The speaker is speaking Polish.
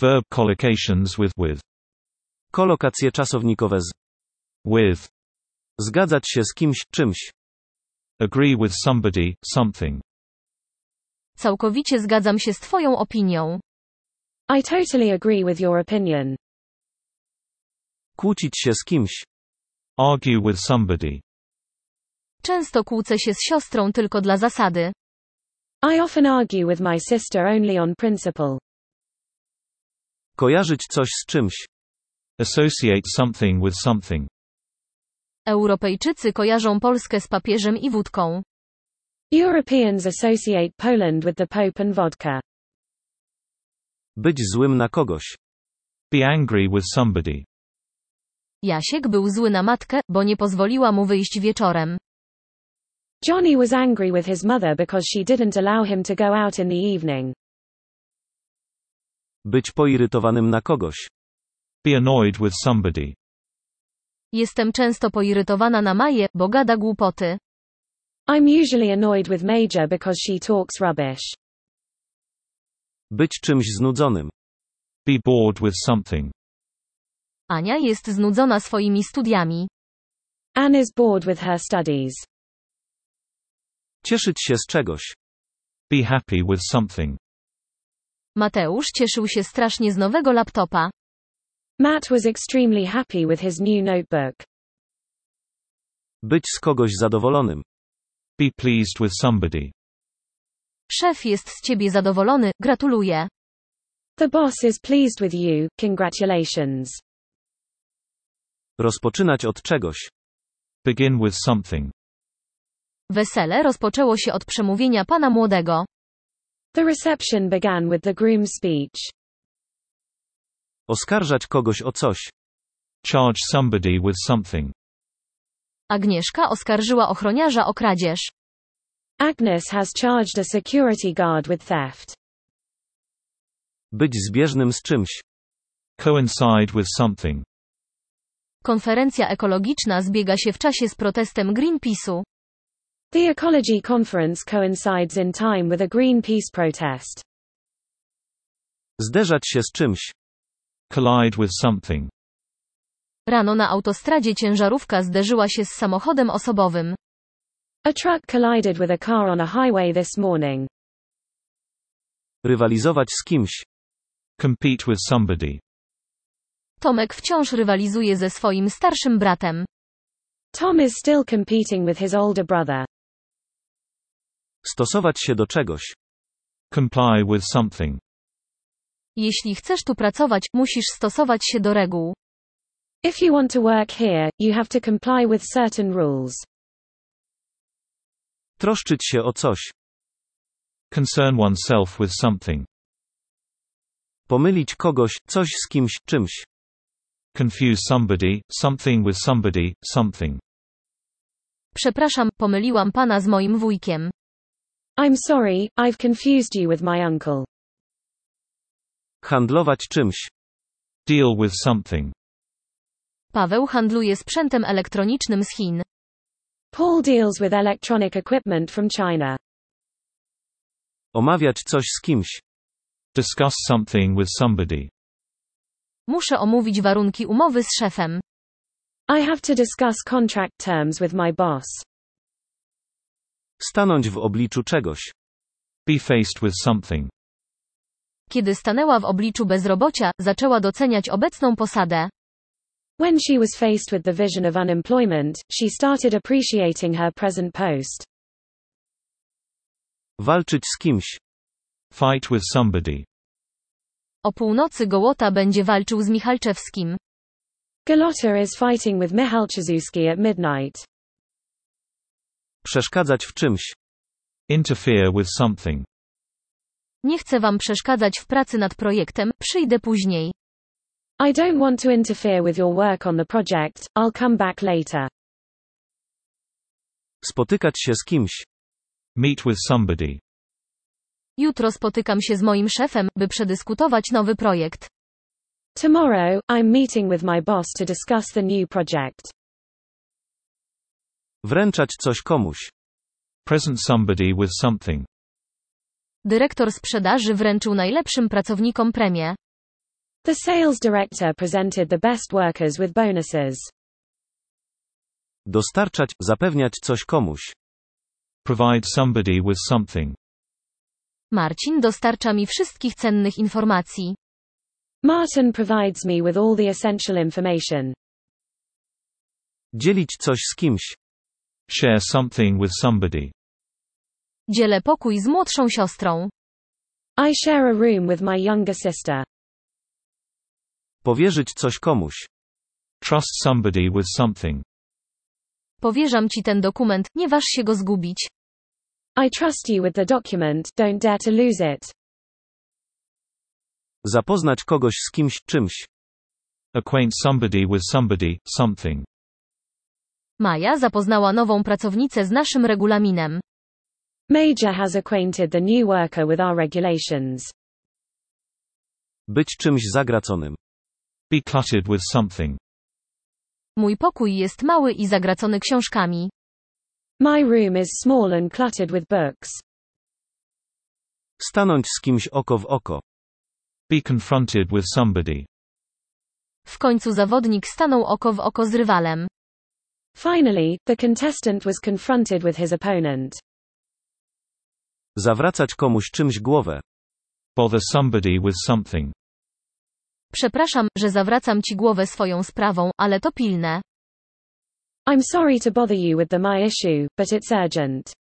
Verb collocations with. Kolokacje czasownikowe z. With. Zgadzać się z kimś, czymś. Agree with somebody, something. Całkowicie zgadzam się z twoją opinią. I totally agree with your opinion. Kłócić się z kimś. Argue with somebody. Często kłócę się z siostrą tylko dla zasady. I often argue with my sister only on principle. Kojarzyć coś z czymś. Associate something with something. Europejczycy kojarzą Polskę z papieżem i wódką. Europeans associate Poland with the Pope and vodka. Być złym na kogoś. Be angry with somebody. Jasiek był zły na matkę, bo nie pozwoliła mu wyjść wieczorem. Johnny was angry with his mother because she didn't allow him to go out in the evening. Być poirytowanym na kogoś. Be annoyed with somebody. Jestem często poirytowana na Maję, bo gada głupoty. I'm usually annoyed with Major because she talks rubbish. Być czymś znudzonym. Be bored with something. Ania jest znudzona swoimi studiami. Anne is bored with her studies. Cieszyć się z czegoś. Be happy with something. Mateusz cieszył się strasznie z nowego laptopa. Matt was extremely happy with his new notebook. Być z kogoś zadowolonym. Be pleased with somebody. Szef jest z ciebie zadowolony, gratuluję. The boss is pleased with you, congratulations. Rozpoczynać od czegoś. Begin with something. Wesele rozpoczęło się od przemówienia pana młodego. The reception began with the groom's speech. Oskarżać kogoś o coś. Charge somebody with something. Agnieszka oskarżyła ochroniarza o kradzież. Agnes has charged a security guard with theft. Być zbieżnym z czymś. Coincide with something. Konferencja ekologiczna zbiega się w czasie z protestem Greenpeace'u. The Ecology Conference coincides in time with a Greenpeace protest. Zderzać się z czymś. Collide with something. Rano na autostradzie ciężarówka zderzyła się z samochodem osobowym. A truck collided with a car on a highway this morning. Rywalizować z kimś. Compete with somebody. Tomek wciąż rywalizuje ze swoim starszym bratem. Tom is still competing with his older brother. Stosować się do czegoś. Comply with something. Jeśli chcesz tu pracować, musisz stosować się do reguł. If you want to work here, you have to comply with certain rules. Troszczyć się o coś. Concern oneself with something. Pomylić kogoś, coś z kimś, czymś. Confuse somebody, something with somebody, something. Przepraszam, pomyliłam pana z moim wujkiem. I'm sorry, I've confused you with my uncle. Handlować czymś. Deal with something. Paweł handluje sprzętem elektronicznym z Chin. Paul deals with electronic equipment from China. Omawiać coś z kimś. Discuss something with somebody. Muszę omówić warunki umowy z szefem. I have to discuss contract terms with my boss. Stanąć w obliczu czegoś. Be faced with something. Kiedy stanęła w obliczu bezrobocia, zaczęła doceniać obecną posadę. When she was faced with the vision of unemployment, she started appreciating her present post. Walczyć z kimś. Fight with somebody. O północy Gołota będzie walczył z Michalczewskim. Galota is fighting with Michalczewski at midnight. Przeszkadzać w czymś. Interfere with something. Nie chcę wam przeszkadzać w pracy nad projektem, przyjdę później. I don't want to interfere with your work on the project, I'll come back later. Spotykać się z kimś. Meet with somebody. Jutro spotykam się z moim szefem, by przedyskutować nowy projekt. Tomorrow, I'm meeting with my boss to discuss the new project. Wręczać coś komuś. Present somebody with something. Dyrektor sprzedaży wręczył najlepszym pracownikom premię. The sales director presented the best workers with bonuses. Dostarczać, zapewniać coś komuś. Provide somebody with something. Marcin dostarcza mi wszystkich cennych informacji. Martin provides me with all the essential information. Dzielić coś z kimś. Share something with somebody. Dzielę pokój z młodszą siostrą. I share a room with my younger sister. Powierzyć coś komuś. Trust somebody with something. Powierzam ci ten dokument, nie waż się go zgubić. I trust you with the document, don't dare to lose it. Zapoznać kogoś z kimś, czymś. Acquaint somebody with somebody, something. Maja zapoznała nową pracownicę z naszym regulaminem. Major has acquainted the new worker with our regulations. Być czymś zagraconym. Be cluttered with something. Mój pokój jest mały i zagracony książkami. My room is small and cluttered with books. Stanąć z kimś oko w oko. Be confronted with somebody. W końcu zawodnik stanął oko w oko z rywalem. Finally, the contestant was confronted with his opponent. Zawracać komuś czymś głowę. Bother somebody with something. Przepraszam, że zawracam ci głowę swoją sprawą, ale to pilne. I'm sorry to bother you with my issue, but it's urgent.